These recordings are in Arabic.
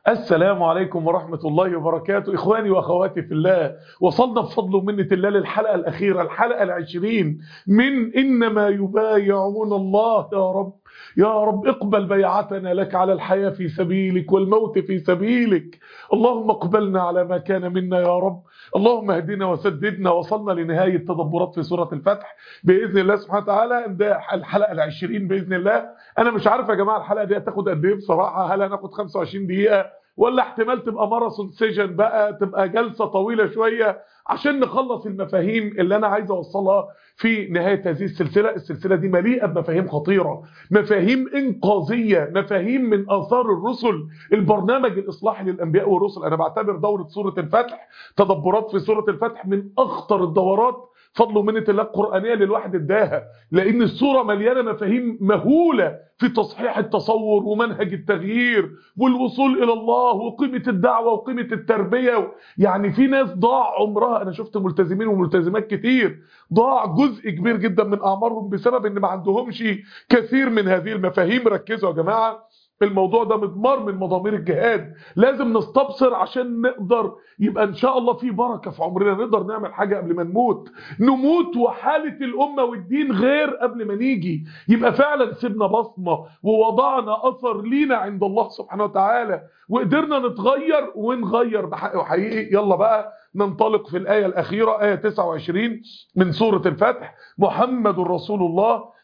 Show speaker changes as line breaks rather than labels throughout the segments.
السلام عليكم ورحمة الله وبركاته. إخواني وأخواتي في الله، وصلنا بفضل ومنة الله للحلقة الأخيرة، الحلقة العشرين من إنما يبايعون الله. يا رب يا رب اقبل بيعتنا لك على الحياة في سبيلك والموت في سبيلك. اللهم اقبلنا على ما كان منا يا رب. اللهم اهدنا وسددنا. وصلنا لنهاية تدبرات في سورة الفتح بإذن الله سبحانه وتعالى. ده الحلقة العشرين بإذن الله. أنا مش عارف يا جماعة الحلقة دي هتاخد قد إيه بصراحة. هل هناخد 25 دقيقة ولا احتمال تبقى ماراثون سيجن بقى، تبقى جلسة طويلة شوية عشان نخلص المفاهيم اللي أنا عايز أوصلها في نهاية هذه السلسلة. السلسلة دي مليئة بمفاهيم خطيرة، مفاهيم إنقاذية، مفاهيم من آثار الرسل، البرنامج الإصلاحي للأنبياء والرسل. أنا بعتبر دورة سورة الفتح، تدبرات في سورة الفتح، من أخطر الدورات فضل ومنة الله القرآنية اللي الواحد اداها، لأن السورة مليانة مفاهيم مهولة في تصحيح التصور ومنهج التغيير والوصول إلى الله وقيمة الدعوة وقيمة التربية. يعني في ناس ضاع عمرها، أنا شفت ملتزمين وملتزمات كتير ضاع جزء كبير جدا من أعمارهم بسبب إن ما عندهمش كثير من هذه المفاهيم. ركزوا يا جماعة، الموضوع ده مضمار من مضامير الجهاد، لازم نستبصر عشان نقدر يبقى ان شاء الله في بركة في عمرنا، نقدر نعمل حاجة قبل ما نموت وحالة الأمة والدين غير قبل ما نيجي، يبقى فعلا سيبنا بصمة ووضعنا أثر لينا عند الله سبحانه وتعالى، وقدرنا نتغير ونغير بحق حقيقي. يلا بقى ننطلق في الآية الأخيرة، آية 29 من سورة الفتح. محمد رسول الله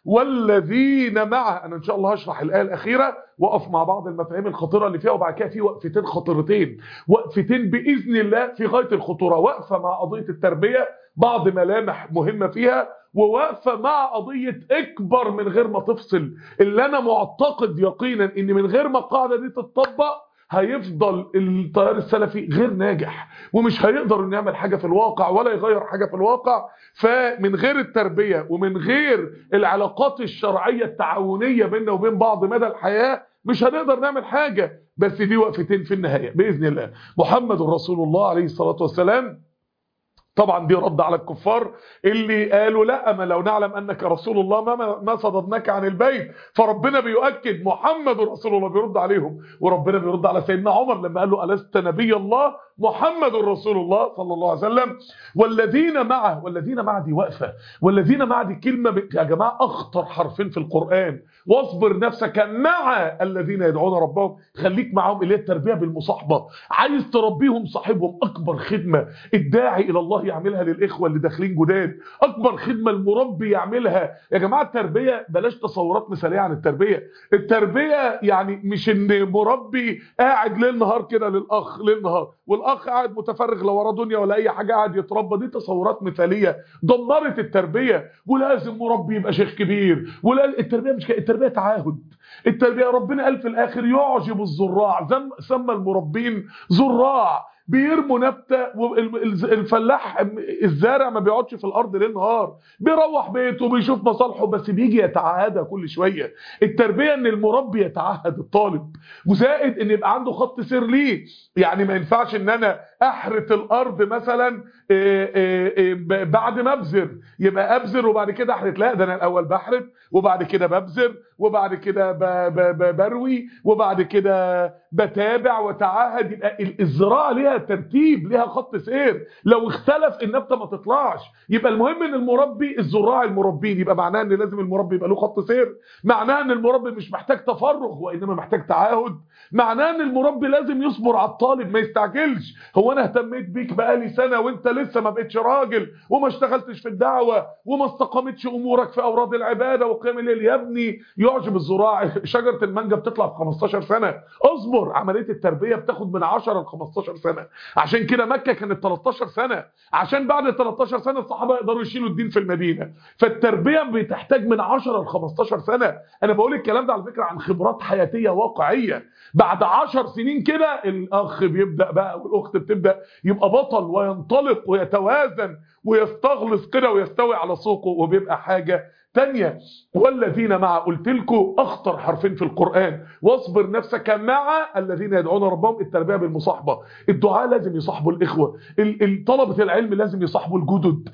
والذين معه. أنا إن شاء الله هشرح الآية الأخيرة، وقف مع بعض المفاهيم الخطيرة اللي فيها، وبعد كده في وقفتين خطيرتين، وقفتين بإذن الله في غاية الخطورة. وقفة مع قضية التربية، بعض ملامح مهمة فيها، ووقفة مع قضية اكبر من غير ما تفصل، اللي أنا معتقد يقينا إن من غير ما القاعدة دي تتطبق هيفضل التيار السلفي غير ناجح، ومش هيقدر انه يعمل حاجة في الواقع ولا يغير حاجة في الواقع. فمن غير التربية ومن غير العلاقات الشرعية التعاونية بيننا وبين بعض مدى الحياة مش هنقدر نعمل حاجة. بس دي وقفتين في النهاية بإذن الله. محمد رسول الله عليه الصلاة والسلام. طبعا دي رد على الكفار اللي قالوا لا، ما لو نعلم انك رسول الله ما صددناك عن البيت. فربنا بيؤكد محمد رسول الله، بيرد عليهم. وربنا بيرد على سيدنا عمر لما قال له ألست نبي الله؟ محمد رسول الله صلى الله عليه وسلم. والذين معه، والذين معه دي وقفة، والذين معه دي كلمة يا جماعة أخطر حرفين في القرآن. واصبر نفسك مع الذين يدعون ربهم، خليك معهم، اللي هي التربية بالمصاحبة. عايز تربيهم صاحبهم. أكبر خدمة الداعي إلى الله يعملها للإخوة اللي داخلين جداد، أكبر خدمة المربي يعملها يا جماعة. التربية بلاش تصورات مثالية عن التربية. التربية يعني مش إن مربي قاعد ليل نهار كده للأخ ليل نهار، والأخ قاعد متفرغ لا وراه دنيا ولا أي حاجة قاعد يتربى. دي تصورات مثالية دمرت التربية. ولازم مربي يبقى شيخ كبير، ولا التربية مش كده، التربية تعاهد. التربية ربنا قال في الآخر يعجب الزراع، سمى المربين زراع بيرموا نبته. الفلاح الزارع ما بيقعدش في الارض ليل نهار، بيروح بيته وبيشوف مصالحه، بس بيجي يتعهدها كل شويه. التربيه ان المربي يتعهد الطالب، وزائد ان يبقى عنده خط سير ليه. يعني ما ينفعش ان انا احرث الارض مثلا بعد ما ابذر، يبقى ابذر وبعد كده احرث. لا، ده انا الاول بحرث وبعد كده ببذر وبعد كده بروي وبعد كده بتابع وتعهد. يبقى الزراعه ليها ترتيب، ليها خط سير، لو اختلف النبته ما تطلعش. يبقى المهم ان المربي، الزراع المربين، يبقى معناه ان لازم المربي يبقى له خط سير، معناه ان المربي مش محتاج تفرغ وانما محتاج تعاهد، معناه ان المربي لازم يصبر على الطالب، ما يستعجلش. هو انا اهتميت بيك بقالي سنه وانت لسه ما بقتش راجل وما اشتغلتش في الدعوه وما استقامتش امورك في اوراد العباده وقيام الليل. يا ابني يعجب الزراع، شجره المانجا بتطلع في 15 سنه، اصبر. عمليه التربيه بتاخد من 10 ل 15 سنه. عشان كده مكه كانت 13 سنه، عشان بعد 13 سنه الصحابه يقدروا يشيلوا الدين في المدينه. فالتربيه بتحتاج من 10 ل 15 سنه. انا بقول الكلام ده على فكره عن خبرات حياتيه واقعيه. بعد 10 سنين كده الاخ بيبدا بقى والاخت بتبدا يبقى بطل وينطلق ويتوازن ويستغلظ كده ويستوي على سوقه، وبيبقى حاجه تانية والذين مع، قلت لكم اخطر حرفين في القرآن، واصبر نفسك مع الذين يدعون ربهم. التربية بالمصاحبة، الدعاء لازم يصاحبوا الاخوة، طلبة العلم لازم يصاحبوا الجدد،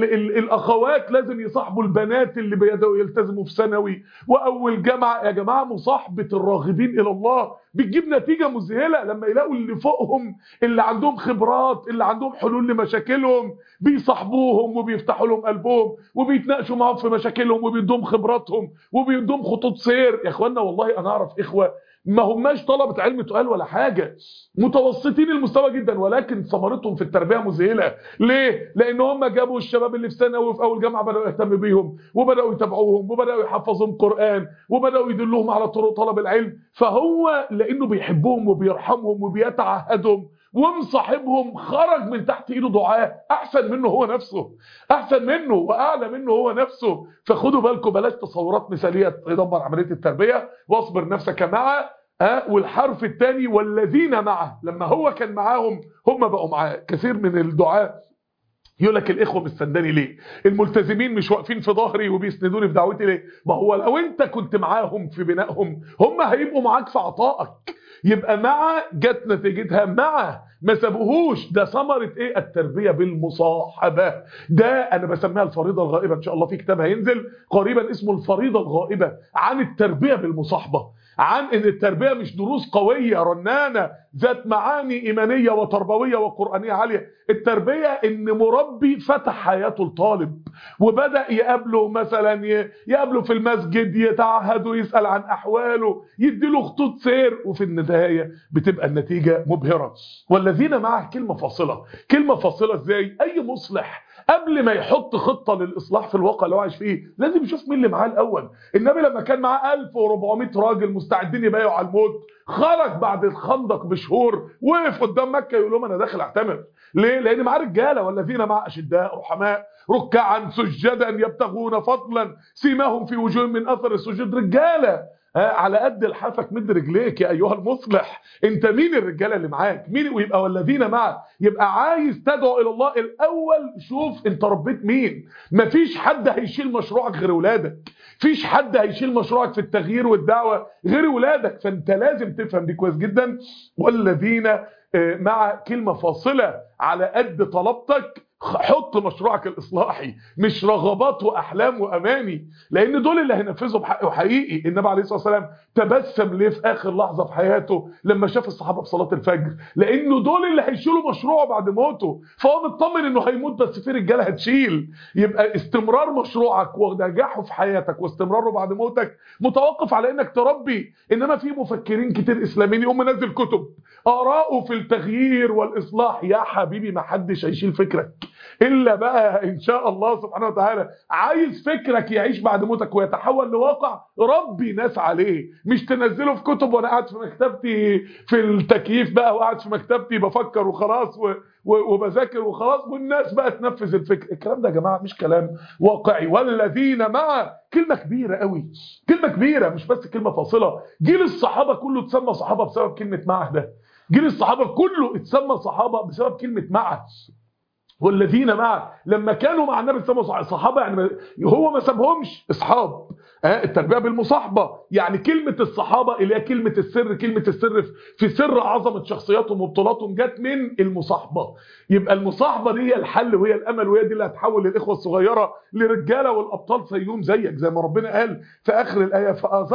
الاخوات لازم يصاحبوا البنات اللي بيدوا يلتزموا في ثانوي واول جامعة. يا جماعة مصاحبة الراغبين الى الله بتجيب نتيجة مذهلة، لما يلاقوا اللي فوقهم اللي عندهم خبرات اللي عندهم حلول لمشاكلهم بيصاحبوهم وبيفتحوا لهم قلبهم وبيتناقشوا معاهم في مشاكلهم وبيدوم خبراتهم وبيدوم خطوط سير. يا اخوانا والله انا اعرف اخوه ما هماش طلبة علم تقال ولا حاجة، متوسطين المستوى جدا، ولكن ثمرتهم في التربية مذهلة. ليه؟ لان هم جابوا الشباب اللي في ثانوي وفي اول جامعة بدأوا يهتموا بيهم وبدأوا يتابعوهم وبدأوا يحفظهم قرآن وبدأوا يدلوهم على طرق طلب العلم. فهو لانه بيحبهم وبيرحمهم وبيتعهدهم ومصاحبهم خرج من تحت ايده دعاء احسن منه هو نفسه، احسن منه واعلى منه هو نفسه. فخدوا بالكم، بلاش تصورات مثاليه تدمر عمليه التربيه. واصبر نفسك مع والحرف الثاني والذين معه، لما هو كان معاهم هم بقوا معاه. كثير من الدعاء يقول لك الاخوه مستنداني ليه؟ الملتزمين مش واقفين في ظهري وبيسندوني في دعوتي ليه؟ ما هو لو انت كنت معاهم في بنائهم هم هيبقوا معاك في عطائك. يبقى مع جت نتيجتها مع، ما سابوهوش. ده ثمره ايه؟ التربيه بالمصاحبه. ده انا بسميها الفريضه الغائبه، ان شاء الله في كتاب هينزل قريبا اسمه الفريضه الغائبه عن التربيه بالمصاحبه، عن ان التربيه مش دروس قويه رنانه ذات معاني ايمانيه وتربويه وقرانيه عاليه. التربيه ان مربي فتح حياته الطالب وبدا يقابله، مثلا يقابله في المسجد، يتعهده، يسال عن احواله، يديله خطوط سير، وفي النهايه بتبقى النتيجه مبهره. والذين معه كلمه فاصله. كلمه فاصله ازاي؟ اي مصلح قبل ما يحط خطه للاصلاح في الواقع اللي هو عايش فيه لازم يشوف مين اللي معاه الاول. النبي لما كان معاه 1400 راجل مستعدين يبايعوا على الموت، خرج بعد الخندق بشهور وقف قدام مكه يقول لهم انا داخل اعتمر. ليه؟ لان معاه رجاله. والذين معه اشداء رحماء ركعا سجدا يبتغون فضلا سيماهم في وجوههم من اثر السجود. رجاله على قد لحافك مد رجليك يا ايها المصلح. انت مين الرجاله اللي معاك؟ مين؟ ويبقى والذين معه، يبقى عايز تدعو الى الله الاول شوف انت ربيت مين. مفيش حد هيشيل مشروعك غير ولادك، مفيش حد هيشيل مشروعك في التغيير والدعوه غير ولادك. فانت لازم تفهم دي كويس جدا. والذين مع كلمه فاصله على قد طلبتك. حط مشروعك الاصلاحي، مش رغبات واحلام واماني، لان دول اللي هينفذوا بحقه حقيقي. النبي عليه الصلاه والسلام تبسم ليه في اخر لحظه في حياته لما شاف الصحابه في صلاه الفجر؟ لانه دول اللي هيشيلوا مشروعه بعد موته، فهو مطمن انه هيموت بس في رجاله هتشيل. يبقى استمرار مشروعك ونجاحه في حياتك واستمراره بعد موتك متوقف على انك تربي. انما في مفكرين كتير اسلاميين يقوم منزل كتب اراءه في التغيير والاصلاح. يا حبيبي ما حدش هيشيل فكرك الا بقى ان شاء الله سبحانه وتعالى. عايز فكرك يعيش بعد موتك ويتحول لواقع، ربي ناس عليه، مش تنزله في كتب وانا قاعد في مكتبتي في التكييف بقى وقاعد في مكتبتي بفكر وخلاص وبذاكر وخلاص والناس بقى تنفذ الفكر. الكلام ده يا جماعه مش كلام واقعي. والذين مع كلمه كبيره قوي، كلمه كبيره مش بس كلمه فاصله. جيل الصحابه كله اتسمى صحابه بسبب كلمه معه. ده جيل الصحابه كله اتسمى صحابه بسبب كلمه معه. والذين معه لما كانوا مع النبي صلى الله عليه وسلم صحابه، يعني هو ما سابهمش اصحاب. التربيه بالمصاحبه، يعني كلمه الصحابه اللي هي كلمه السر، كلمه السر في سر عظمه شخصياتهم وبطولاتهم جت من المصاحبه. يبقى المصاحبه دي هي الحل وهي الامل، وهي دي اللي هتحول الاخوه الصغيره لرجاله والابطال زيهم زيك، زي ما ربنا قال في اخر الايه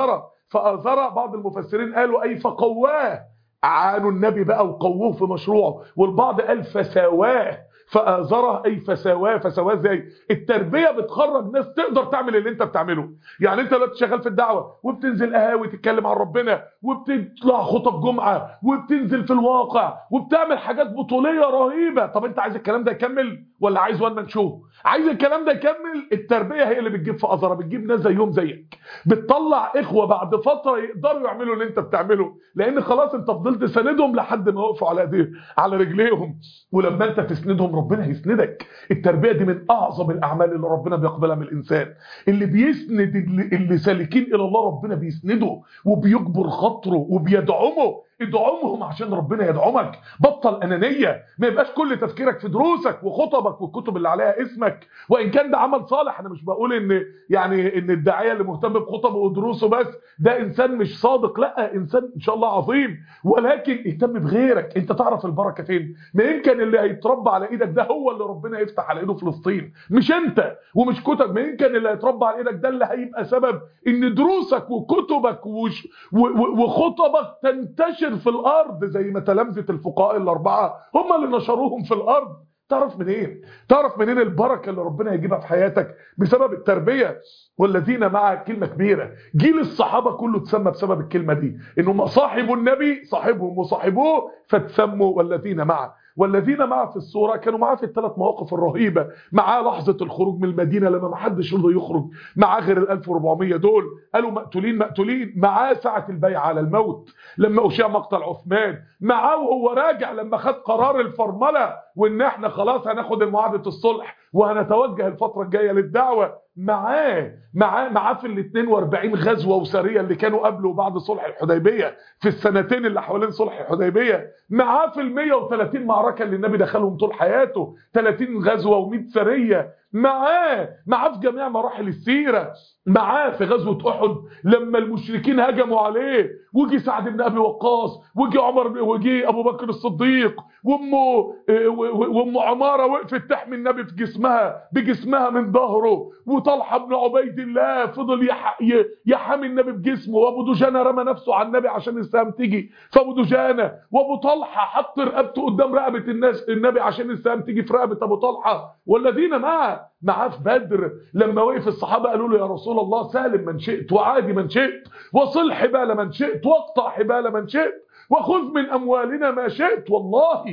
فآزر. بعض المفسرين قالوا اي فقواه، عانوا النبي بقى وقووه في مشروعه، والبعض قال فساواه. فآزره اي فسواه. فسواه ازاي؟ التربيه بتخرج ناس تقدر تعمل اللي انت بتعمله. يعني انت دلوقتي شغال في الدعوه وبتنزل قهاوي تتكلم عن ربنا وبتطلع خطب جمعه وبتنزل في الواقع وبتعمل حاجات بطوليه رهيبه. طب انت عايز الكلام ده يكمل ولا عايز وان مان شو؟ عايز الكلام ده يكمل. التربيه هي اللي بتجيب فآزره، بتجيب ناس زيهم زيك، بتطلع اخوه بعد فتره يقدروا يعملوا اللي انت بتعمله، لان خلاص انت فضلت ساندهم لحد ما وقفوا على رجليهم. ولما انت تسندهم ربنا هيسندك. التربيه دي من اعظم الاعمال اللي ربنا بيقبلها من الانسان. اللي بيسند اللي سالكين الى الله ربنا بيسنده وبيجبر خاطره وبيدعمه. ادعمهم عشان ربنا يدعمك. بطل انانيه، ما يبقاش كل تفكيرك في دروسك وخطبك والكتب اللي عليها اسمك، وان كان ده عمل صالح. انا مش بقول ان الداعيه اللي مهتم بخطبه ودروسه بس ده انسان مش صادق، لا، انسان ان شاء الله عظيم، ولكن اهتم بغيرك. انت تعرف البركه فين؟ ما يمكن اللي هيتربى على ايدك ده هو اللي ربنا يفتح على ايده فلسطين، مش انت ومش كتب. ما يمكن اللي هيتربى على ايدك ده اللي هيبقى سبب ان دروسك وكتبك وخطبك تنتشر في الارض، زي ما تلامذه الفقهاء الاربعه هم اللي نشروهم في الارض. تعرف منين؟ تعرف منين البركه اللي ربنا يجيبها في حياتك؟ بسبب التربيه. والذين معه كلمه كبيره، جيل الصحابه كله اتسمى بسبب الكلمه دي، انهم صاحبوا النبي، صاحبهم وصاحبوه، فتسموا والذين معه. والذين معه في الصوره كانوا معاه في الثلاث مواقف الرهيبه. معاه لحظه الخروج من المدينه لما ما حدش رضى يخرج معاه غير ال 1400 دول، قالوا مقتولين مقتولين. معاه ساعه البيعه على الموت لما اشيع مقتل عثمان. معاه وهو راجع لما خد قرار الفرمله وان احنا خلاص هناخد معاهده الصلح وهنتوجه الفتره الجايه للدعوه. معاه في ال 42 غزوه وسريه اللي كانوا قبل وبعد صلح الحديبيه، في السنتين اللي حوالين صلح الحديبيه. معاه في ال 130 معركه اللي النبي دخلهم طول حياته، 30 غزوه و100 سريه. معاه في جميع مراحل السيره. معاه في غزوه احد لما المشركين هجموا عليه، وجي سعد بن ابي وقاص، وجي عمر، وجي ابو بكر الصديق، وام عماره وقفت تحمي النبي في بجسمها من ظهره، وطلحه بن عبيد الله فضل يحمي النبي بجسمه، وابو دجانه رمى نفسه على النبي عشان السهام تيجي فابو دجانه، وابو طلحه حط رقبته قدام رقبه النبي عشان السهام تيجي في رقبه ابو طلحه. والذين معاه في بدر لما وقف الصحابه قالوا له يا رسول الله سالم من شئت وعادي من شئت، وصل حبال من شئت واقطع حبال من شئت، وخذ من اموالنا ما شئت. والله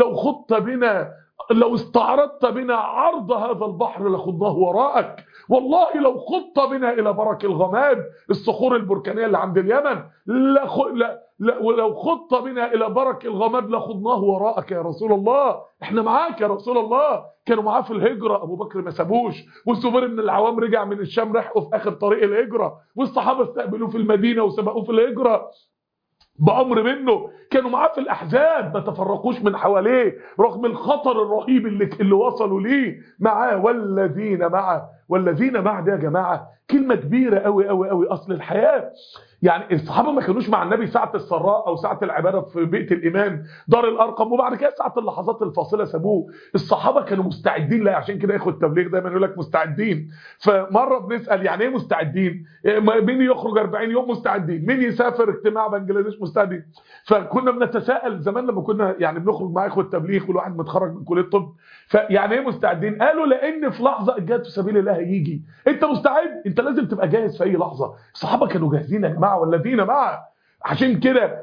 لو استعرضت بنا عرض هذا البحر لخضناه وراءك. والله لو خضت بنا الى برك الغماد، الصخور البركانيه اللي عند اليمن، ولو خضت بنا الى برك الغماد لخضناه وراءك يا رسول الله. احنا معاك يا رسول الله. كانوا معاه في الهجره، ابو بكر ما سابوش، والزبير بن العوام رجع من الشام رحقه في اخر طريق الهجره، والصحابه استقبلوه في المدينه وسبقوه في الهجره بأمر منه. كانوا معاه في الأحزاب، ما تفرقوش من حواليه رغم الخطر الرهيب اللي وصلوا ليه. معاه والذين معه ده يا جماعة كلمة كبيرة قوي قوي قوي. أصل الحياة يعني الصحابة ما كانوش مع النبي ساعة السراء أو ساعة العبادة في بيئة الإيمان دار الأرقم، وبعد كده ساعة اللحظات الفاصلة سابوه. الصحابة كانوا مستعدين. لا عشان كده ياخد التبليغ دايما يقول لك مستعدين. فمرة بنسأل يعني ايه مستعدين؟ مين يخرج 40 يوم مستعدين؟ مين يسافر اجتماع بنجلاديش مستعدين؟ فكنا بنتساءل زمان لما كنا يعني بنخرج مع اخوة التبليغ والواحد متخرج من كلية الطب، فيعني ايه مستعدين؟ قالوا لان في لحظة الجهاد في سبيل الله هيجي. انت مستعد، انت لازم تبقى جاهز في اي لحظة. الصحابة كانوا جاهزين يا جماعة. والذين معه. عشان كده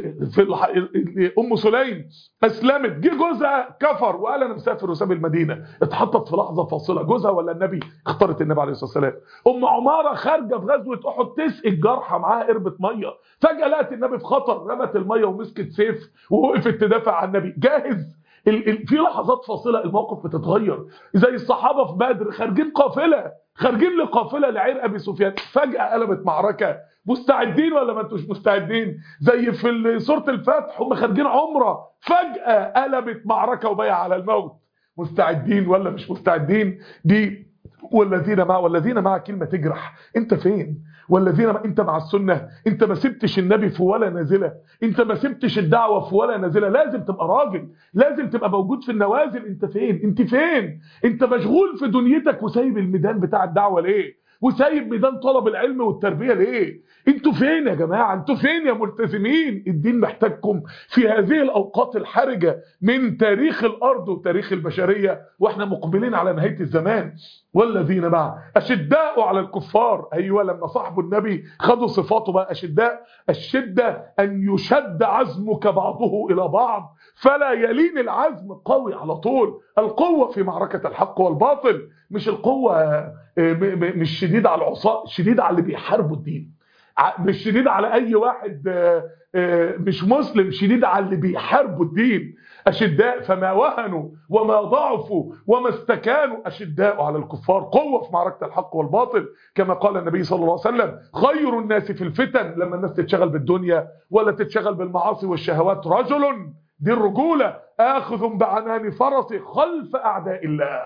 ام سليم اسلمت، جه جوزها كفر وقال انا مسافر وساب المدينه، اتحطت في لحظه فاصله. جوزها ولا النبي؟ اختارت النبي عليه الصلاه والسلام. ام عماره خارجه في غزوه احد تسقي الجرحى، معاها قربه ميه، فجاه لقت النبي في خطر، رمت الميه ومسكت سيف ووقفت تدافع عن النبي. جاهز. في لحظات فاصله الموقف بتتغير. زي الصحابه في بدر خارجين لقافله لعير ابي سفيان، فجاه قلبت معركه. مستعدين ولا ما انتوش مستعدين؟ زي في سوره الفتح هم خارجين عمره، فجاه قلبت معركه وبايع على الموت. مستعدين ولا مش مستعدين؟ دي والذين مع كلمه تجرح. انت فين؟ انت مع السنه؟ انت ما سبتش النبي في ولا نازله؟ انت ما سبتش الدعوه في ولا نازله؟ لازم تبقى راجل، لازم تبقى موجود في النوازل. انت فين؟ انت مشغول في دنيتك وسايب الميدان بتاع الدعوه ليه؟ وسايب ميدان طلب العلم والتربيه ليه؟ انتوا فين يا جماعه؟ انتوا فين يا ملتزمين؟ الدين محتاجكم في هذه الاوقات الحرجه من تاريخ الارض وتاريخ البشريه، واحنا مقبلين على نهايه الزمان. والذين معه اشداء على الكفار. ايوه، لما صاحبوا النبي خدوا صفاته بقى اشداء. الشده ان يشد عزمك بعضه الى بعض فلا يلين العزم، قوي على طول. القوه في معركه الحق والباطل، مش القوه مش شديد على العصاة، شديد على اللي بيحاربوا الدين. مش شديد على اي واحد مش مسلم، شديد على اللي بيحاربوا الدين. أشداء فما وهنوا وما ضعفوا وما استكانوا، أشداء على الكفار، قوة في معركة الحق والباطل، كما قال النبي صلى الله عليه وسلم: خير الناس في الفتن، لما الناس تتشغل بالدنيا ولا تتشغل بالمعاصي والشهوات، رجل، دي الرجولة، آخذ بعنان فرسه خلف أعداء الله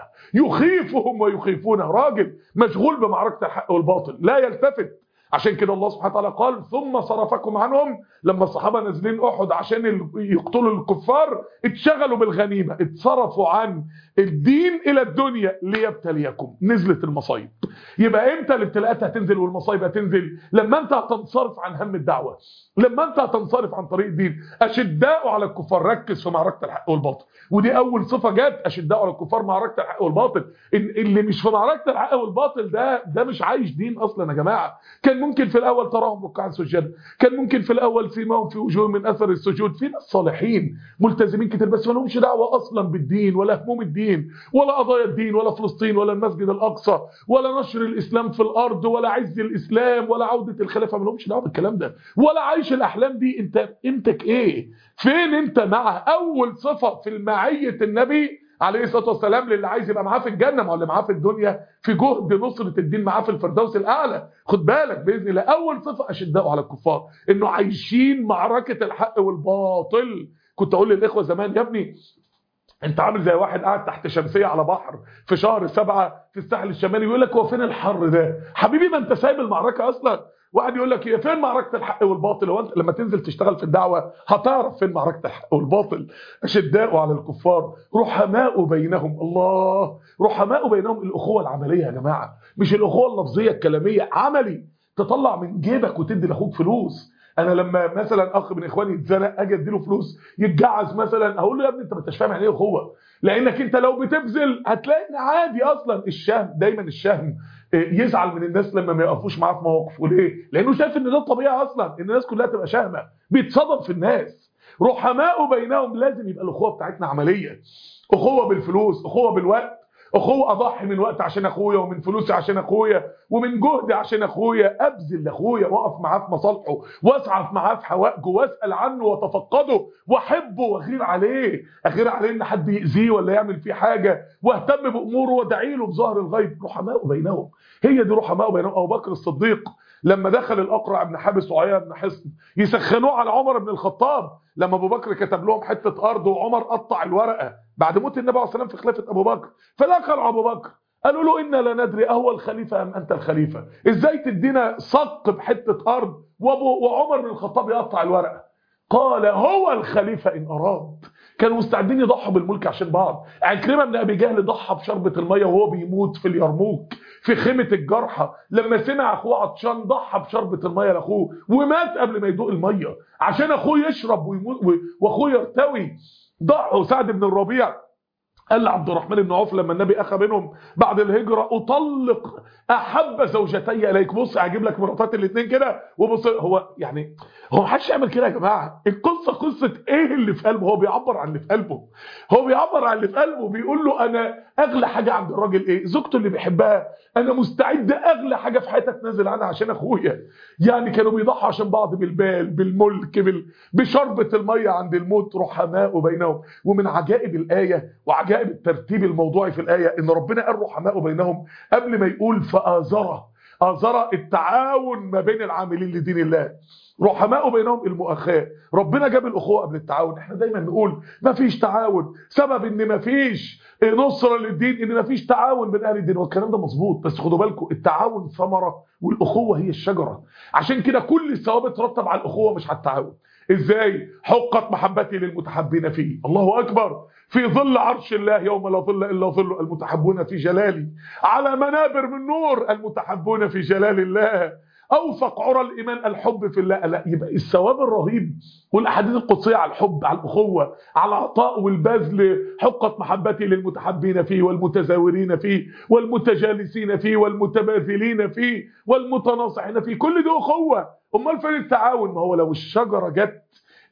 يخيفهم ويخيفونه، راجل مشغول بمعركة الحق والباطل لا يلتفت. عشان كده الله سبحانه وتعالى قال: ثم صرفكم عنهم. لما الصحابة نازلين أحد عشان يقتلوا الكفار اتشغلوا بالغنيمة، اتصرفوا عن الدين إلى الدنيا ليبتليكم. نزلت المصايب. يبقى امتى الابتلاءات هتنزل والمصايب هتنزل؟ لما انت هتنصرف عن هم الدعوة، لما انت هتنصرف عن طريق الدين. أشداء على الكفار، ركز في معركة الحق والباطل، ودي أول صفة جت: أشداء على الكفار، معركة الحق والباطل. اللي مش في معركة الحق والباطل ده مش عايش دين أصلا يا جماعة. كان ممكن في الأول تراهم ركعا سجدا، كان ممكن في الأول سيماهم في وجوههم من أثر السجود. في ناس صالحين ملتزمين كتير بس ما لهمش دعوة أصلا بالدين ولا هموم الدين ولا قضايا الدين ولا فلسطين ولا المسجد الأقصى ولا نشر الإسلام في الأرض ولا عز الإسلام ولا عودة الخلافة، ما لهمش دعوة بالكلام ده ولا عايش الأحلام دي. انت قيمتك ايه؟ فين انت معه؟ أول صفة في المعية النبي عليه الصلاة والسلام للي عايز يبقى معاه في الجنة، ما هو اللي معاه في الدنيا في جهد نصرة الدين معاه في الفردوس الأعلى. خد بالك بإذن الله. أول صفة: أشداء على الكفار، إنه عايشين معركة الحق والباطل. كنت أقول للإخوة زمان: يا ابني انت عامل زي واحد قاعد تحت شمسية على بحر في شهر 7 في الساحل الشمالي، يقول لك هو فين الحر ده؟ حبيبي ما انت سايب المعركة اصلا. واحد يقول لك هي فين معركة الحق والباطل؟ هو انت لما تنزل تشتغل في الدعوة هتعرف فين معركة الحق والباطل. أشداء على الكفار رحماء بينهم. الله، رحماء بينهم، الأخوة العملية يا جماعة، مش الأخوة اللفظية الكلامية، عملي. تطلع من جيبك وتدي لاخوك فلوس. انا لما مثلا اخ من اخواني يتزنق اجي اديله فلوس يتجعز مثلا، اقول له: يا ابني انت ما انتش فاهم يعني ايه اخوه، لانك انت لو بتبذل هتلاقي ان عادي اصلا. الشهم دايما الشهم يزعل من الناس لما ما يقفوش معاه في مواقف. وليه؟ لانه شايف ان ده الطبيعي اصلا، ان الناس كلها تبقى شهمه، بيتصدم في الناس. رحماء بينهم، لازم يبقى الاخوه بتاعتنا عمليه، اخوه بالفلوس، اخوه بالوقت، اخوه اضحي من وقت عشان اخويا ومن فلوسي عشان اخويا ومن جهدي عشان اخويا، ابذل لاخويا واقف معاه في مصالحه واسعى معاه في حوائجه واسال عنه واتفقده واحبه واغير عليه، اغير عليه ان حد يأذيه ولا يعمل فيه حاجه، واهتم باموره وادعي له بظهر الغيب. رحماء بينهم، هي دي رحماء بينهم. ابو بكر الصديق لما دخل الاقرع بن حابس وعياذ بن حصن يسخنوه على عمر بن الخطاب، لما ابو بكر كتب لهم حته ارض وعمر قطع الورقه بعد موت النبي عليه الصلاه والسلام في خلافه ابو بكر، فذكر ابو بكر قالوا له: إنا لا ندري أهو الخليفة أم أنت الخليفة؟ إزاي تدينا صك بحتة أرض وعمر بن الخطاب يقطع الورقة؟ قال: هو الخليفة إن أراد. كانوا مستعدين يضحوا بالملك عشان بعض. عكرمة بن أبي جهل ضحى بشربة المية وهو بيموت في اليرموك في خيمة الجرحى، لما سمع أخوه عطشان ضحى بشربة المية لأخوه ومات قبل ما يدوق المية عشان أخوه يشرب ويموت وأخوه يرتوي. ضحوا. سعد بن الربيع قال لعبد الرحمن بن عوف لما النبي اخى منهم بعد الهجره: اطلق احب زوجتي اليك. بص هجيب لك مراتات الاثنين كده وبص. هو يعني هو محدش يعمل كده يا جماعه. القصه قصه ايه اللي في قلبه؟ هو بيعبر عن اللي في قلبه، هو بيعبر عن اللي في قلبه. بيقول له: انا اغلى حاجه عند الراجل ايه؟ زوجته اللي بيحبها. انا مستعد اغلى حاجه في حياتي اتنازل عنها عشان اخويا. يعني كانوا بيضحوا عشان بعض بالبال، بالملك، بشربة الميه عند الموت. رحماء بينهم. ومن عجائب الايه وعجائب الترتيب الموضوعي في الآية إن ربنا قال رحماء بينهم قبل ما يقول فآزرة. آزرة التعاون ما بين العاملين لدين الله. رحماء بينهم المؤاخاة. ربنا جاب الأخوة قبل التعاون. احنا دايما نقول ما فيش تعاون، سبب ان ما فيش نصرة للدين ان ما فيش تعاون بين اهل الدين، والكلام ده مظبوط، بس خدوا بالكم التعاون ثمرة والأخوة هي الشجرة. عشان كده كل الثواب اترتب على الأخوة مش على التعاون. ازاي؟ حقت محبتي للمتحبين فيه. الله أكبر. في ظل عرش الله يوم لا ظل إلا ظل المتحبون في جلالي، على منابر من نور المتحبون في جلال الله. أوفق عرى الإيمان الحب في الله. لا، يبقى الثواب الرهيب والأحاديث القدسية على الحب، على الأخوة، على العطاء والبذل. حقت محبتي للمتحبين فيه والمتزاورين فيه والمتجالسين فيه والمتباذلين فيه والمتناصحين فيه. كل دي أخوة. أمال فين التعاون؟ ما هو لو الشجرة جت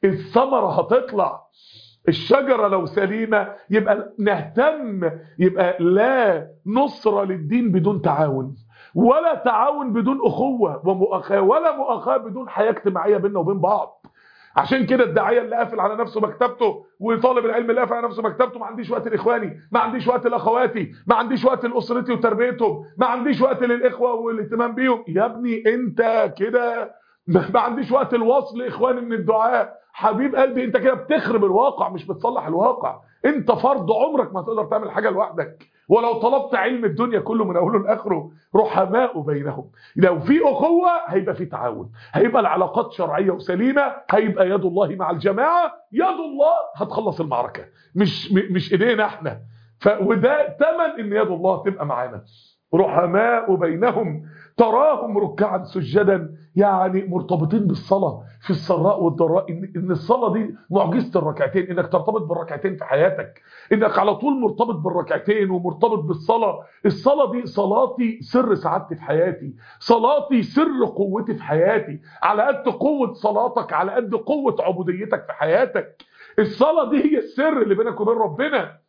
الثمرة هتطلع. الشجرة لو سليمة يبقى نهتم، يبقى لا نصرة للدين بدون تعاون، ولا تعاون بدون اخوه ومؤاخاه، ولا مؤاخاه بدون حياه اجتماعيه بيننا وبين بعض. عشان كده الداعيه اللي قافل على نفسه مكتبته، وطالب العلم اللي قافل على نفسه مكتبته، ما عنديش وقت لاخواني، ما عنديش وقت لاخواتي، ما عنديش وقت لاسرتي وتربيتهم، ما عنديش وقت للاخوه والاهتمام بيهم. يا ابني انت كده ما عنديش وقت الوصل لاخواني من الدعاء. حبيب قلبي انت كده بتخرب الواقع مش بتصلح الواقع. انت فرد، عمرك ما تقدر تعمل حاجه لوحدك. ولو طلبت علم الدنيا كله من اوله لاخره، رحماء بينهم. لو في اخوه هيبقى في تعاون، هيبقى العلاقات شرعيه وسليمه، هيبقى يد الله مع الجماعه. يد الله هتخلص المعركه، مش ايدينا احنا. وده ثمن ان يد الله تبقى معانا. رحماء بينهم تراهم ركعا سجدا، يعني مرتبطين بالصلاه في السراء والضراء. ان الصلاه دي معجزه الركعتين، انك ترتبط بالركعتين في حياتك، انك على طول مرتبط بالركعتين ومرتبط بالصلاه. الصلاه دي صلاتي سر سعادتي في حياتي، صلاتي سر قوتي في حياتي. على قد قوه صلاتك على قد قوه عبوديتك في حياتك. الصلاه دي هي السر اللي بينك وبين ربنا.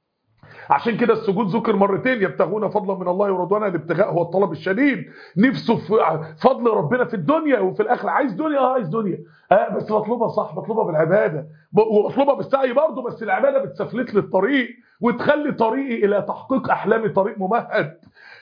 عشان كده السجود ذكر مرتين، يبتغون فضلا من الله ورضوانا. الابتغاء هو الطلب الشديد، نفسه في فضل ربنا في الدنيا وفي الاخره. عايز دنيا، عايز دنيا، بس بطلبها صح، بطلبها بالعباده، وبطلبها بالسعي برضه. بس العباده بتسفلت لي الطريق وتخلي طريقي الى تحقيق احلامي طريق ممهد.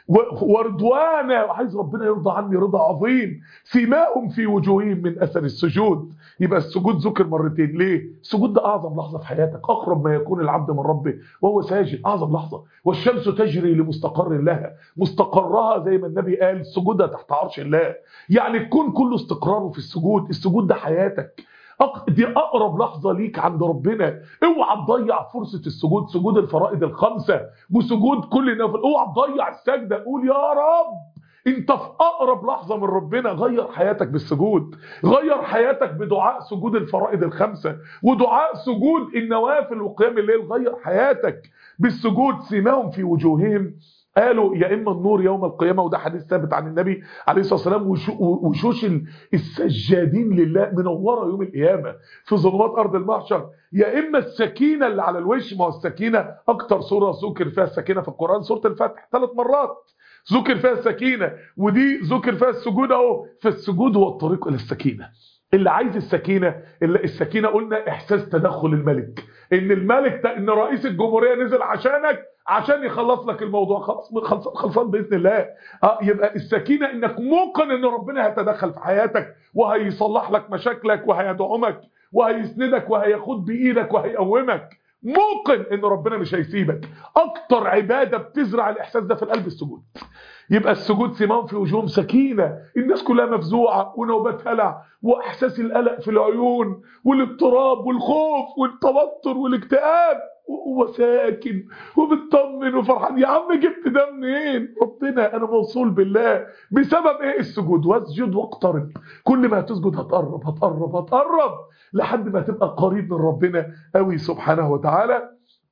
ورضوانا، وعايز ربنا يرضى عني رضا عظيم. سيماهم في وجوههم من اثر السجود. يبقى السجود ذكر مرتين ليه؟ السجود ده اعظم لحظه في حياتك، اقرب ما يكون العبد من ربه وهو ساجد، اعظم لحظه. والشمس تجري لمستقر لها، مستقرها زي ما النبي قال سجودها تحت عرش الله. يعني الكون كله استقراره في السجود. السجود ده حياتك، دي اقرب لحظه ليك عند ربنا. اوعى تضيع فرصه السجود، سجود الفرائض الخمسه وسجود كل النوافل. اوعى تضيع السجده. قول يا رب انت في اقرب لحظه من ربنا. غير حياتك بالسجود، غير حياتك بدعاء سجود الفرائض الخمسه ودعاء سجود النوافل وقيام الليل. غير حياتك بالسجود. سيماهم في وجوههم، قالوا يا اما النور يوم القيامه، وده حديث ثابت عن النبي عليه الصلاه والسلام. وشوش السجادين لله منوره يوم القيامه في ظلمات ارض المحشر. يا اما السكينه اللي على الوش. ما هو السكينه اكتر سوره ذكر فيها السكينه في القران سوره الفتح 3 مرات ذكر فيها السكينه، ودي ذكر فيها السجود اهو. فالسجود هو الطريق الى السكينه. اللي عايز السكينه، السكينه قلنا احساس تدخل الملك، ان الملك ان رئيس الجمهوريه نزل عشانك عشان يخلص لك الموضوع. خلاص خلصان باذن الله. يبقى السكينه انك موقن ان ربنا هيتدخل في حياتك وهيصلح لك مشاكلك وهيدعمك وهيسندك وهياخد بايدك وهيقومك. موقن ان ربنا مش هيسيبك. اكتر عباده بتزرع الاحساس ده في القلب السجود. يبقى السجود سماهم في وجوههم سكينه. الناس كلها مفزوعه ونوبات هلع واحساس القلق في العيون والاضطراب والخوف والتوتر والاكتئاب، وهو ساكن وبتطمن وفرحان. يا عم جبت ده منين؟ ربنا انا موصول بالله بسبب ايه؟ السجود. واسجد واقترب. كل ما هتسجد هتقرب هتقرب هتقرب لحد ما تبقى قريب من ربنا قوي سبحانه وتعالى.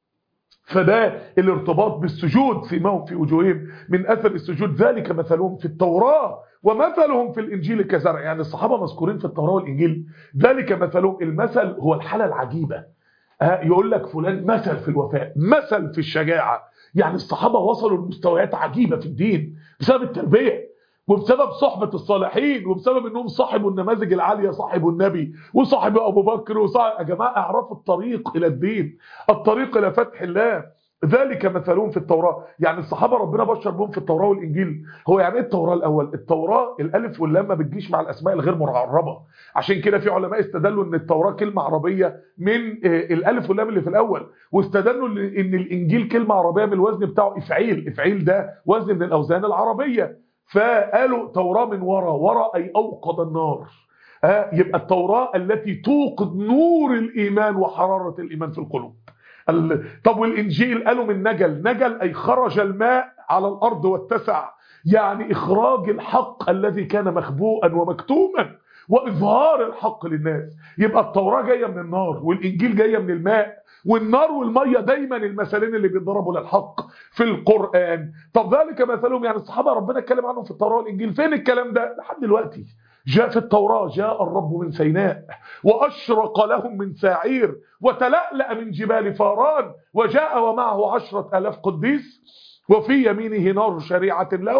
فده الارتباط بالسجود. سيماهم في وجوههم من اثر السجود، ذلك مثلهم في التوراة ومثلهم في الانجيل كزرع. يعني الصحابه مذكورين في التوراة والانجيل. ذلك مثلهم، المثل هو الحاله العجيبه. يقول لك فلان مثل في الوفاء، مثل في الشجاعه. يعني الصحابه وصلوا لمستويات عجيبه في الدين بسبب التربيه وبسبب صحبة الصالحين وبسبب انهم صاحبوا النماذج العالية، صاحبوا النبي وصاحبوا ابو بكر يا جماعة اعرفوا الطريق الى الدين، الطريق الى فتح الله. ذلك مثلهم في التوراة. يعني الصحابة ربنا بشر بهم في التوراة والانجيل. هو يعني ايه التوراة الاول؟ التوراة الالف واللام ما بتجيش مع الاسماء الغير معربة. عشان كده في علماء استدلوا ان التوراة كلمة عربية من الالف واللام اللي في الاول، واستدلوا ان الانجيل كلمة عربية من الوزن بتاعه افعيل. افعيل ده وزن من الاوزان العربية. فقالوا توراة من ورا أي أوقد النار. يبقى التوراة التي توقد نور الإيمان وحرارة الإيمان في القلوب. طب والإنجيل قالوا من نجل أي خرج الماء على الأرض واتسع. يعني إخراج الحق الذي كان مخبوءا ومكتوما وإظهار الحق للناس. يبقى التوراة جاية من النار والإنجيل جاية من الماء. والنار والمية دايما المثلين اللي بيضربوا للحق في القرآن. طب ذلك مثلهم، يعني الصحابة ربنا اتكلم عنهم في التوراة والإنجيل. فين الكلام ده لحد دلوقتي؟ جاء في التوراة جاء الرب من سيناء وأشرق لهم من ساعير وتلألأ من جبال فاران وجاء ومعه 10,000 قديس وفي يمينه نار شريعة لهم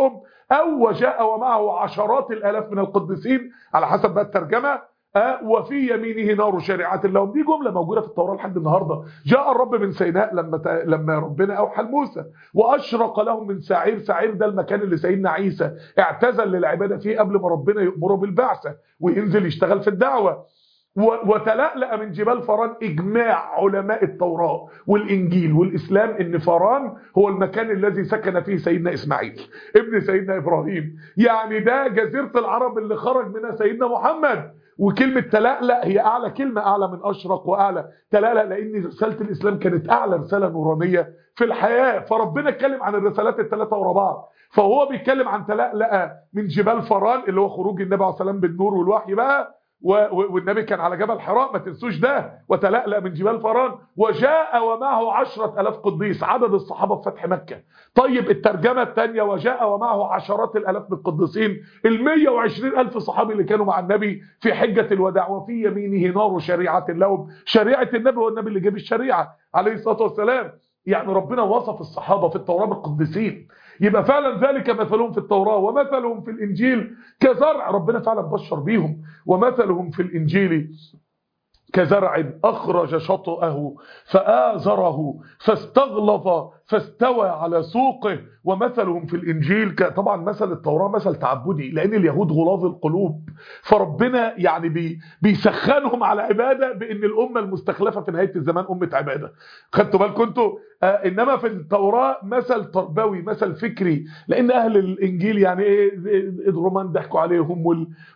او وجاء ومعه عشرات الالاف من القديسين على حسب بقى الترجمه. وفي يمينه نار شارعات لهم. دي جمله موجوده في التوراه لحد النهارده. جاء الرب من سيناء لما ربنا اوحى لموسى، واشرق لهم من سعير. سعير ده المكان اللي سيدنا عيسى اعتزل للعباده فيه قبل ما ربنا يأمره بالبعثه وينزل يشتغل في الدعوه. وتلألأ من جبال فاران. إجماع علماء التوراة والإنجيل والإسلام إن فاران هو المكان الذي سكن فيه سيدنا إسماعيل ابن سيدنا إبراهيم. يعني ده جزيرة العرب اللي خرج منها سيدنا محمد. وكلمة تلألأ هي أعلى كلمة، أعلى من أشرق وأعلى. تلألأ لأن رسالة الإسلام كانت أعلى رسالة نورانية في الحياة. فربنا اتكلم عن الرسالات الثلاثة ورا بعض، فهو بيتكلم عن تلألأ من جبال فاران اللي هو خروج النبي عليه السلام بالنور والوحي بقى. والنبي كان على جبل حراء، ما تنسوش ده. وتلألأ من جبال فاران وجاء ومعه 10,000 قديس، عدد الصحابة في فتح مكة. طيب الترجمة الثانية وجاء ومعه عشرات الآلاف من القديسين، 120,000 صحابي اللي كانوا مع النبي في حجة الوداع. وفي يمينه نار شريعة لهم. شريعة النبي هو النبي اللي جاب الشريعة عليه الصلاة والسلام. يعني ربنا وصف الصحابة في التوراة بالقديسين. يبقى فعلا ذلك مثلهم في التوراة ومثلهم في الإنجيل كزرع. ربنا فعلا بشر بيهم. ومثلهم في الإنجيل كزرع أخرج شطأه فآزره فاستغلظ فاستوى على سوقه. ومثلهم في الإنجيل طبعا مثل التوراة مثل تعبدي، لأن اليهود غلاظ القلوب، فربنا يعني بيسخنهم على عبادة بأن الأمة المستخلفة في نهاية الزمان أمة عبادة. خدتوا بالكم انتوا؟ إنما في التوراة مثل تربوي، مثل فكري، لأن أهل الإنجيل يعني إيه، الرومان ضحكوا عليهم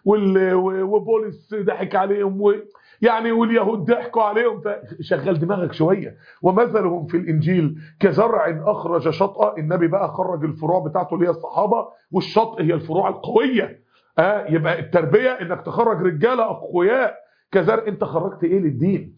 وبولس ضحك عليهم يعني واليهود ضحكوا عليهم، فشغل دماغك شوية. ومثلهم في الإنجيل كزرع أخرج شطأ. النبي بقى خرج الفروع بتاعته اللي هي الصحابة، والشطأ هي الفروع القوية. يبقى التربية إنك تخرج رجالة أقوياء. كزرع، أنت خرجت إيه للدين؟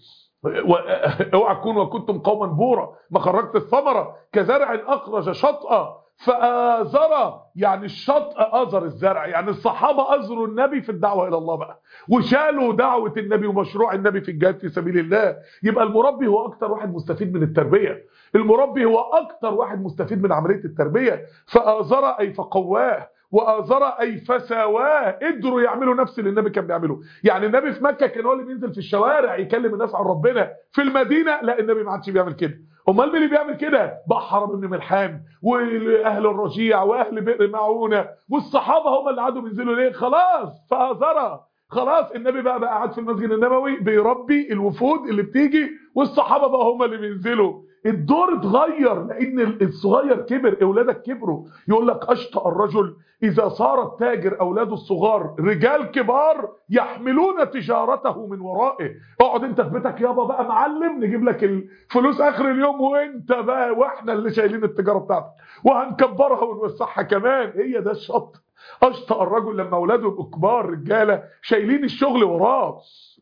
اوعى تكونوا وكنتم قوما بورا، ما خرجت الثمرة. كزرع أخرج شطأ فآزر، يعني الشطأ أزر الزرع. يعني الصحابة أزروا النبي في الدعوة إلى الله بقى، وشالوا دعوة النبي ومشروع النبي في الجهاد في سبيل الله. يبقى المربي هو أكتر واحد مستفيد من التربية. المربي هو أكتر واحد مستفيد من عملية التربية. فآزر أي فقواه، وآزر أي فسواه. قدروا يعملوا نفس اللي النبي كان بيعمله. يعني النبي في مكة كان هو اللي بينزل في الشوارع يكلم الناس عن ربنا. في المدينة لا، النبي ما عادش بيعمل كده. امال مين اللي بيعمل كده؟ بقى حرام بن ملحان واهل الرجيع واهل بئر معونه، والصحابه هم اللي قعدوا بينزلوا ليه؟ خلاص فآزر. خلاص النبي بقى قاعد في المسجد النبوي بيربي الوفود اللي بتيجي، والصحابه بقى هم اللي بينزلوا. الدور اتغير لان الصغير كبر، اولادك كبروا. يقول لك اشطأ الرجل اذا صار التاجر اولاده الصغار رجال كبار يحملون تجارته من ورائه. اقعد انت في بيتك يابا بقى معلم، نجيب لك الفلوس اخر اليوم، وانت بقى واحنا اللي شايلين التجاره بتاعتك وهنكبرها ونوسعها كمان. هي ده الشط. اشطأ الرجل لما اولاده يبقوا كبار رجاله شايلين الشغل وراه.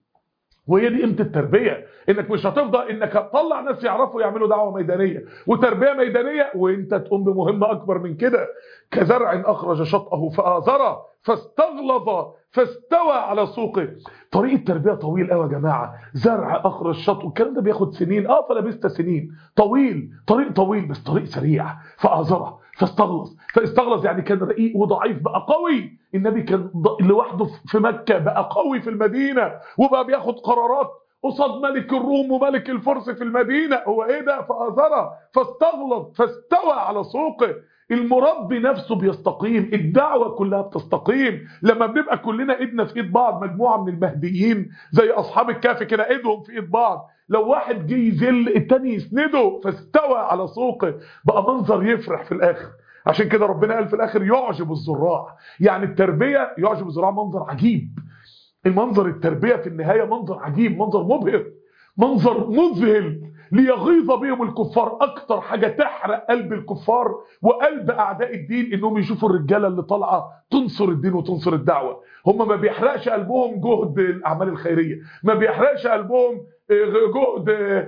وهي دي قيمه التربيه، انك مش هتفضل انك هتطلع ناس يعرفوا يعملوا دعوه ميدانيه وتربيه ميدانيه وانت تقوم بمهمه اكبر من كده. كزرع اخرج شطأه فآزر فاستغلظ فاستوى على سوقه. طريق التربيه طويل قوي يا جماعه. زرع اخرج شطأه، الكلام ده بياخد سنين. فلبست سنين. طويل، طريق طويل بس طريق سريع. فآزر فاستغلظ يعني كان رقيق وضعيف بقى قوي. النبي كان لوحده في مكة، بقى قوي في المدينة، وبقى بياخد قرارات قصاد ملك الروم وملك الفرس في المدينة. هو ايه ده؟ فآزر فاستغلظ فاستوى على سوقه. المربي نفسه بيستقيم، الدعوة كلها بتستقيم لما بنبقى كلنا ايدنا في ايد بعض. مجموعة من المهديين زي اصحاب الكهف كده ايدهم في ايد بعض، لو واحد جه يذل التاني يسنده. فاستوى على سوقه، بقى منظر يفرح في الاخر. عشان كده ربنا قال في الاخر يعجب الزراع. يعني التربية يعجب الزراع، منظر عجيب. المنظر التربية في النهاية منظر عجيب، منظر مبهر، منظر مذهل. ليغيظ بهم الكفار. اكتر حاجة تحرق قلب الكفار وقلب اعداء الدين انهم يشوفوا الرجالة اللي طالعة تنصر الدين وتنصر الدعوة. هم ما بيحرقش قلبهم جهد الاعمال الخيرية، ما بيحرقش قلبهم جهد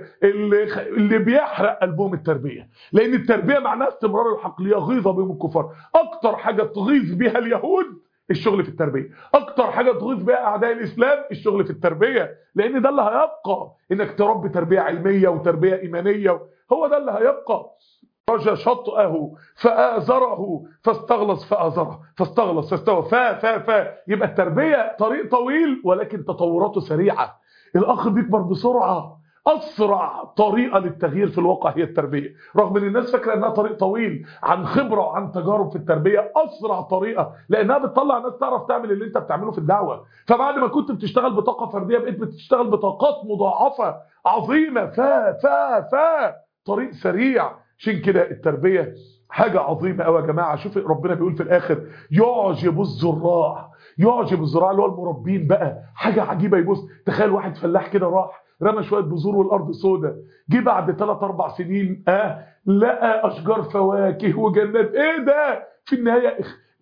اللي بيحرق قلبهم التربية، لان التربية معناها استمرار الحق. ليغيظ بهم الكفار. اكتر حاجة تغيظ بها اليهود الشغل في التربية. اكتر حاجة تغيظ بها اعداء الاسلام الشغل في التربية، لان ده اللي هيبقى، انك تربي تربية علمية وتربية ايمانية. هو ده اللي هيبقى. رجى شطأه فآزره فاستغلظ فآزره فاستغلظ فاستوى يبقى التربية طريق طويل ولكن تطوراته سريعة. الأخ بيكبر بسرعة. أسرع طريقة للتغيير في الواقع هي التربية، رغم ان الناس فاكرة انها طريق طويل. عن خبرة وعن تجارب في التربية أسرع طريقة، لأنها بتطلع ناس تعرف تعمل اللي انت بتعمله في الدعوة. فبعد ما كنت بتشتغل بطاقة فردية بقيت بتشتغل بطاقات مضاعفة عظيمة. طريق سريع. عشان كده التربية حاجة عظيمة قوي يا جماعة. شوف ربنا بيقول في الآخر يعجب الزراع. يعجب الزراع اللي هو المربين بقى. حاجة عجيبة. يبص تخيل واحد فلاح كده راح رمى شوية بذور والأرض سودة، جه بعد 3-4 سنين لقى أشجار فواكه وجنات. ايه ده؟ في النهاية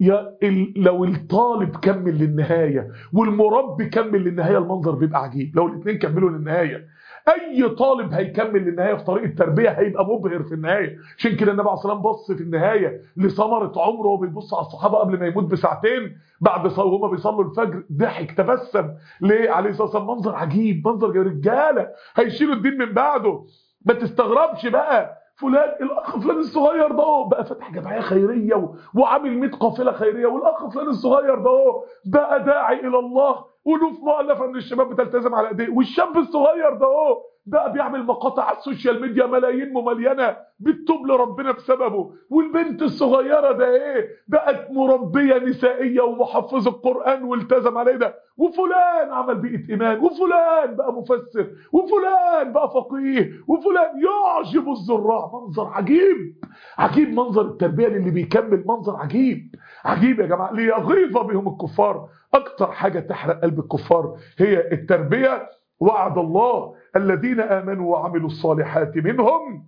لو الطالب كمل للنهاية والمربي كمل للنهاية المنظر بيبقى عجيب. لو الاثنين كملوا للنهاية، اي طالب هيكمل للنهايه في طريق التربيه هيبقى مبهر في النهايه. عشان كده النبي عليه الصلاه والسلام بص في النهايه لثمره عمره وبيبص على الصحابه قبل ما يموت بساعتين بعد وهما بيصلوا الفجر، ضحك تبسم. ليه؟ عليه الصلاه والسلام منظر عجيب، منظر رجاله هيشيلوا الدين من بعده. ما تستغربش بقى فلان الاخ فلان الصغير ده بقى فاتح جمعيه خيريه وعامل 100 قافله خيريه، والاخ فلان الصغير ده بقى داعي الى الله، ألوف مؤلفة من الشباب بتلتزم على ايديه، والشاب الصغير ده بقى بيعمل مقاطع على السوشيال ميديا ملايين مملينه بتتوب لربنا بسببه، والبنت الصغيره ده بقت مربيه نسائيه ومحفظه القران والتزم على ده، وفلان عمل بيئه ايمان، وفلان بقى مفسر، وفلان بقى فقيه، وفلان. يعجب الزراع. منظر عجيب عجيب. منظر التربيه للي بيكمل منظر عجيب عجيب يا جماعه. ليغيظ بهم الكفار. اكتر حاجه تحرق قلب الكفار هي التربيه. وعد الله الذين آمنوا وعملوا الصالحات منهم،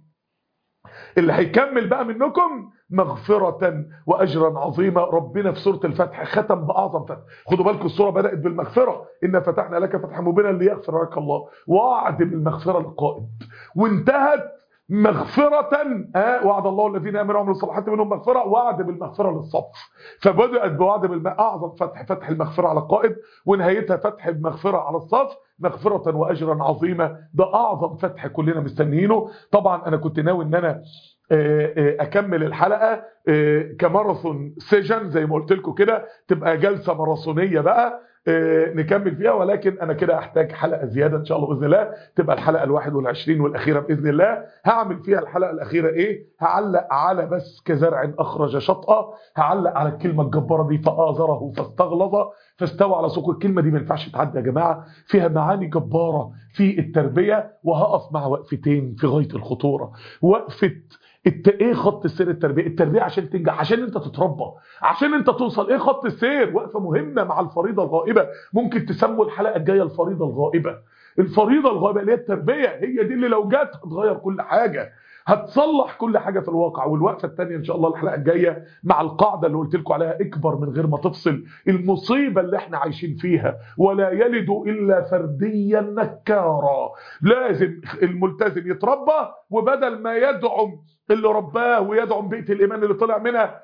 اللي هيكمل بقى منكم، مغفرة وأجرا عظيما. ربنا في سورة الفتح ختم بأعظم فتح. خدوا بالكم السورة بدأت بالمغفرة، إن فتحنا لك فتحا مبينا ليغفر لك الله، وعد بالمغفرة القائد، وانتهت مغفرة. وعد الله الذين آمنوا وعملوا الصالحات منهم مغفرة، وعد بالمغفرة للصف. فبدأت بوعد أعظم فتح المغفرة على القائد، ونهايتها فتح المغفرة على الصف، مغفرة وأجرا عظيما. ده أعظم فتح كلنا مستنيينه. طبعا أنا كنت ناوي إن أنا أكمل الحلقة كماراثون سيجن زي ما قلت لكم كده، تبقى جلسة ماراثونية بقى نكمل فيها، ولكن انا كده احتاج حلقة زيادة ان شاء الله باذن الله، تبقى الحلقة 21 والاخيرة باذن الله. هعمل فيها الحلقة الاخيرة ايه؟ هعلق على بس كزرع اخرج شطأه، هعلق على الكلمة الجبارة دي، فآزره فاستغلظ فاستوى على سوق. الكلمة دي ما ينفعش تعدي يا جماعة، فيها معاني جبارة في التربية. وهقف مع وقفتين في غاية الخطورة. وقفة ايه خط السير التربيه؟ التربيه عشان تنجح، عشان انت تتربى، عشان انت توصل. ايه خط السير؟ وقفه مهمه مع الفريضه الغائبه. ممكن تسموا الحلقه الجايه الفريضه الغائبه. الفريضه الغائبه اللي هي التربيه، هي دي اللي لو جت هتغير كل حاجه، هتصلح كل حاجه في الواقع. والوقفه الثانيه ان شاء الله الحلقه الجايه مع القاعده اللي قلت لكم عليها، اكبر من غير ما تفصل. المصيبه اللي احنا عايشين فيها، ولا يلد الا فرديا نكارا. لازم الملتزم يتربى، وبدل ما يدعم اللي رباه ويدعم بيئة الإيمان اللي طلع منها،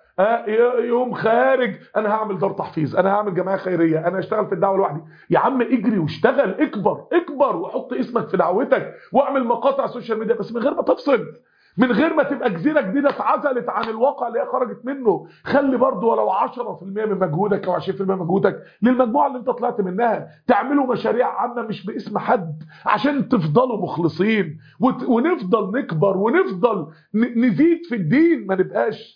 يوم خارج أنا هعمل دار تحفيظ، أنا هعمل جمعية خيرية، أنا هشتغل في الدعوة لوحدي. يا عم اجري واشتغل، اكبر وحط اسمك في دعوتك، واعمل مقاطع سوشيال ميديا، بس من غير ما تفصل، من غير ما تبقى جزيرة جديدة اتعزلت عن الواقع اللي هي خرجت منه. خلي برضو ولو 10% من مجهودك او 20% من مجهودك للمجموعة اللي انت طلعت منها. تعملوا مشاريع عامة مش باسم حد، عشان تفضلوا مخلصين ونفضل نكبر ونفضل نزيد في الدين، ما نبقاش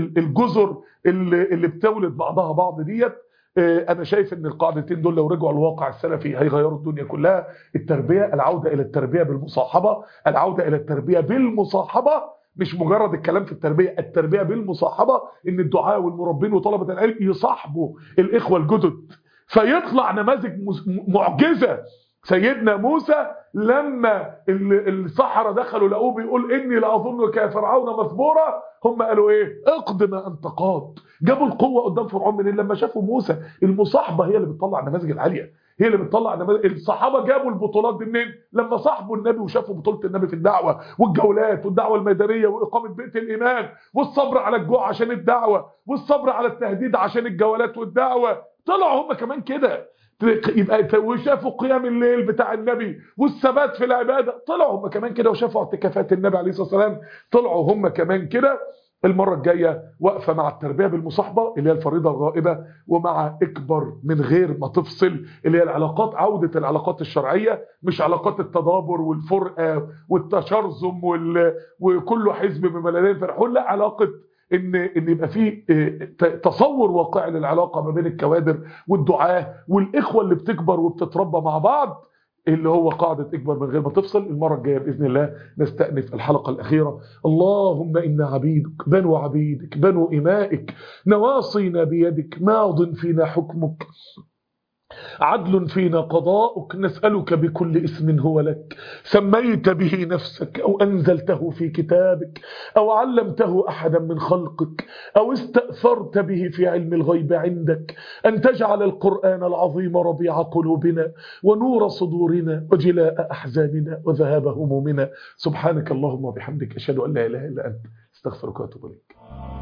الجزر اللي بتولد بعضها بعض ديت. انا شايف ان القاعدتين دول لو رجعوا الواقع السلفي هيغيروا الدنيا كلها. التربية، العودة الى التربية بالمصاحبة، العودة الى التربية بالمصاحبة، مش مجرد الكلام في التربية، التربية بالمصاحبة، ان الدعاء والمربين وطلبة العلم يصاحبوا الاخوة الجدد، فيطلع نماذج معجزة. سيدنا موسى لما السحرة دخلوا لقوه بيقول اني لاظنك يا فرعون مثبورا، هم قالوا ايه؟ اقض ما انت قاض. جابوا القوة قدام فرعون منين؟ لما شافوا موسى. المصاحبة هي اللي بتطلع النماذج العالية، هي اللي بتطلع نماذج. الصحابة جابوا البطولات دي منين؟ لما صاحبوا النبي وشافوا بطولة النبي في الدعوة والجولات والدعوة الميدانية وإقامة بيئة الإيمان، والصبر على الجوع عشان الدعوة، والصبر على التهديد عشان الجولات والدعوة. طلعوا هم كمان كده. يبقى وشافوا قيام الليل بتاع النبي والثبات في العباده، طلعوا هم كمان كده، وشافوا اعتكافات النبي عليه الصلاه والسلام، طلعوا هم كمان كده. المره الجايه واقفه مع التربيه بالمصاحبه اللي هي الفريضه الغائبه، ومع اكبر من غير ما تفصل اللي هي العلاقات، عوده العلاقات الشرعيه، مش علاقات التدابر والفرقه والتشرذم وكل حزب بما لديهم فرحون، لا، علاقه ان يبقى في تصور واقعي للعلاقه ما بين الكوادر والدعاه والاخوه اللي بتكبر وبتتربى مع بعض، اللي هو قاعده اكبر من غير ما تفصل. المره الجايه باذن الله نستأنف الحلقه الاخيره. اللهم انا عبيدك بنو عبيدك بنو امائك، نواصينا بيدك، ماض فينا حكمك، عدل فينا قضاؤك، نسألك بكل اسم هو لك سميت به نفسك أو أنزلته في كتابك أو علمته أحدا من خلقك أو استأثرت به في علم الغيب عندك، أن تجعل القرآن العظيم ربيع قلوبنا ونور صدورنا وجلاء أحزاننا وذهاب همومنا. سبحانك اللهم وبحمدك، أشهد أن لا إله إلا أنت، استغفرك وأتوب إليك.